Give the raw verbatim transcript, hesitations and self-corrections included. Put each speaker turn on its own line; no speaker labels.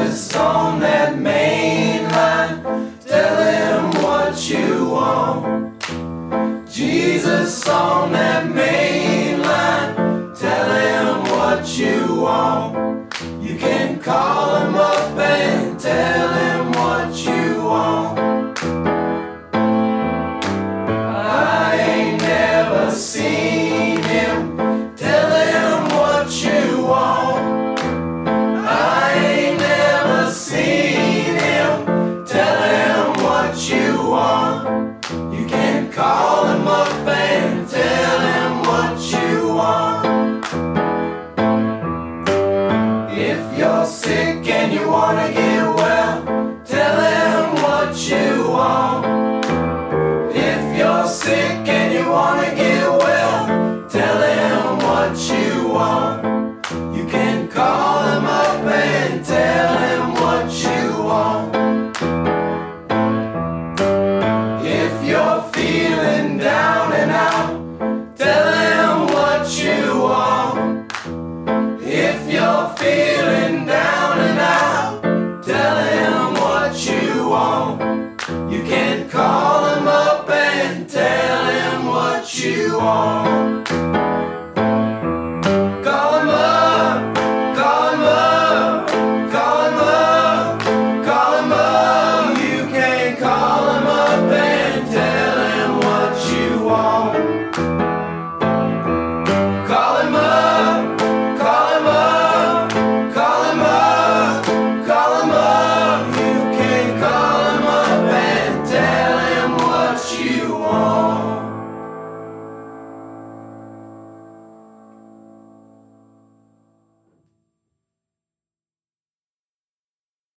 Jesus on that main line, tell him what you want. Jesus on that main line, tell him what you want. You can call